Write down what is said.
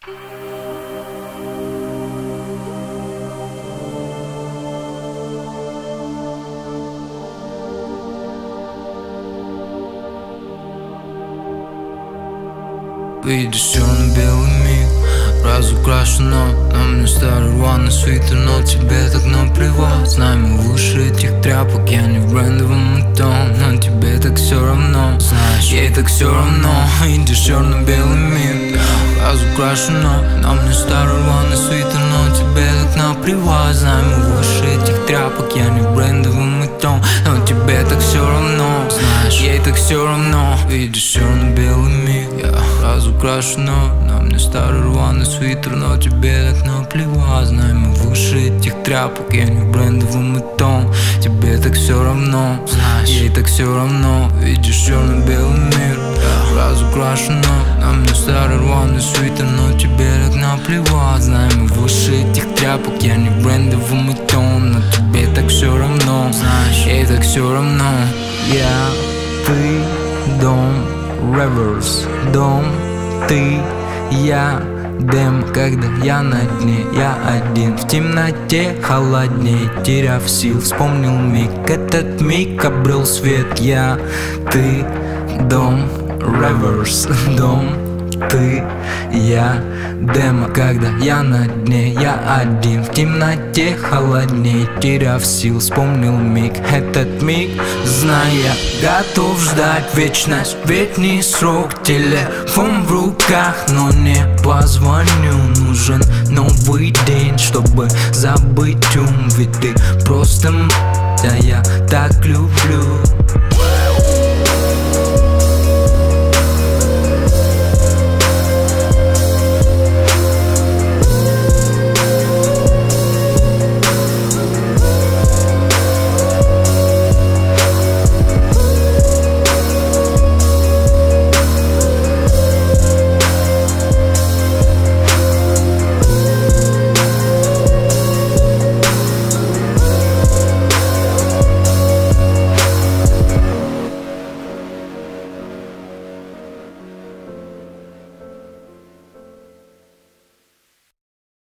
Видишь черно-белый мир, разукрашено. На мне старый рваный свитер, но тебе так наплевать. Знаю, выше этих тряпок, я не в брендовом том, но тебе так все равно. Знаешь, ей так все равно. Видишь черно-белый мир, разукрашено. На мне старый рваный свитер, но тебе так наплевать. Знаю, выше этих тряпок, я не в брендовом том, но тебе так все равно. Знаешь, ей так все равно. Видишь черно-белый мир, разукрашено. На мне старый рваный свитер, но тебе так наплевать. Знай, мы выше этих тряпок, я не в брендовом том, тебе так все равно. Знаешь, ей так все равно. Видишь черно-белый мир, разукрашено. На мне старый рваный свитер, но тебе так наплевать. Знай, мы выше этих тряпок, я не в брендовом том, но тебе так все равно. Знаешь, ей так все равно. Я, ты, дом, Reverse, дом, ты, я, дем, когда я на дне, я один. В темноте холодней, теряв сил, вспомнил миг. Этот миг обрел свет. Я, ты, дом, Reverse, дом, ты, я, демо, когда я на дне, я один. В темноте холодней, теряв сил, вспомнил миг. Этот миг, зная, готов ждать вечность, летний срок. Телефон в руках, но не позвоню. Нужен новый день, чтобы забыть ум. Ведь ты просто да я так люблю.